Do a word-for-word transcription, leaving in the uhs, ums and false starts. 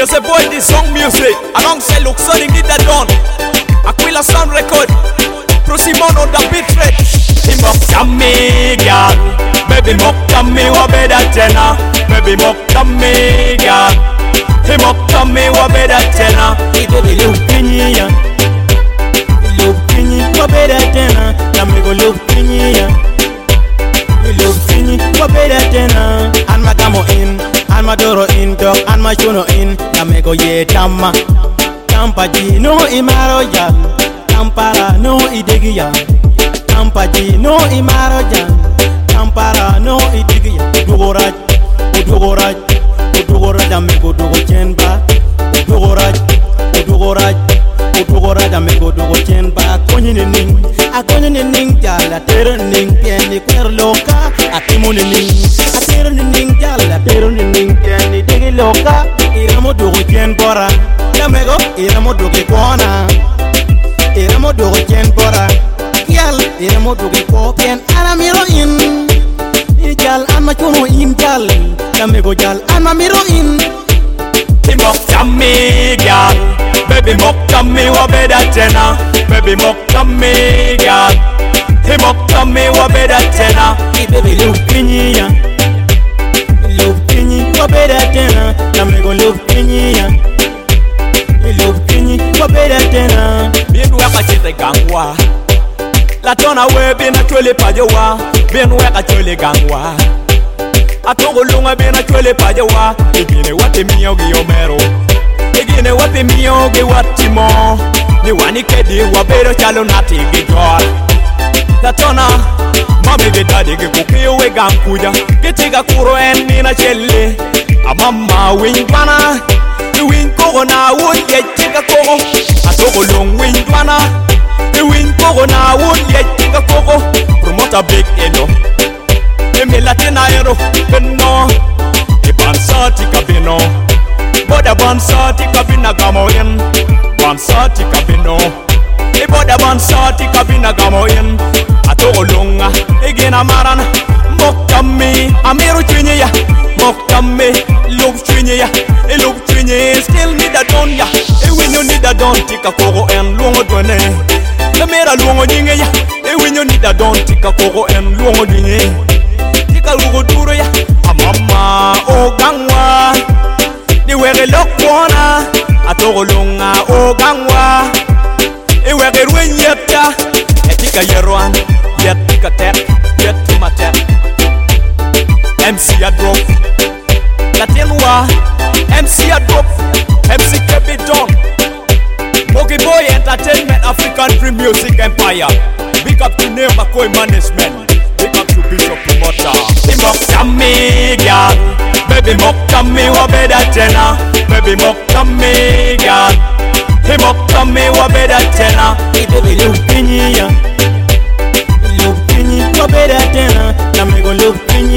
Here's a boy this song music alongside Luxoni Nida Don Aquila Sound Record Prosimon on the beat rate. Him up to me, girl. Baby mok to me wa better tena. Baby mok to me, girl. Him up to me wa better tena. Baby look kinyi ya, look kinyi wa better tena. Na me go look kinyi ya, look kinyi wa better tena. And my gamo in, and my doro in, dog, and my shuno in. Na me go ye tama, tampa ji no imaro ya. Kampara no idigia, Kampaji no imaroja, Kampara no idigia. Udugoraj, udugoraj, udugoraj amigo dugo chenba, udugoraj, udugoraj, udugoraj amigo dugo chenba. Akonyi ning, akonyi ning jala tero ning pieni kwer loka, akimuni ning, atero ning jala tero ning pieni digi loka. Iramo dugo chenbora, yamego iramo dugo kwana. Iramo dogo chen bora, yal iramo dogo ko ken anamiro in. Ijal ama chuno in jal, kamego jal ama miro in. Him up to me, girl. Baby mok to me wa better tena. Baby mok to me, girl. Him up to me wa better tena. Baby look kinyi ya, look kinyi wa better tena. Kamego look kinyi ya, look kinyi wa better tena. Bien weka chete gangwa La tona we bien a chole pajewa Bien weka chole gangwa Atongo lunga bien a chole pajewa Igine wate miyogi yomero Igine wate miyogi watimo Ni wani kedi wabero chalo nati gijor La tona Mami ge daddy ge kukiyo we gankuja Gitiga kuro en nina chele Amama wingwana Win kogo na wood ye chiga kogo Atogo long win dwana Win kogo na wood ye chiga kogo Promoter big eno Emi latina ero Beno E bansati kabino Boda bansati kabina gamoyen Bansati kabino E boda bansati kabina gamoyen Atogo longa Egena marana Moktame Amiru chwenye ya Moktame Look chwenye ya E look chwenye Still need a don ya E when you need a don Tika kogo en luongo dwene Le mera luongo nyinge ya E when you need a don Tika kogo en luongo nyinge Tika luongo duro ya Amama o gangwa Ni wege lokwana Atogo lunga o gangwa E wege ruen yepta E tika yeroan Yet tika tek Yet tuma tek M C a drop Latinwa M C a drop M C keep it on Mogi Boy Entertainment African Dream Music Empire. Big up to Name McCoy Management. Big up to Bishop Promoter. Him up to me, girl. Baby mok to me wa better tena. Baby mok to me, girl. Him up to me wa better tena. Baby look kinyi ya, look kinyi wa better tena. Na me go look kinyi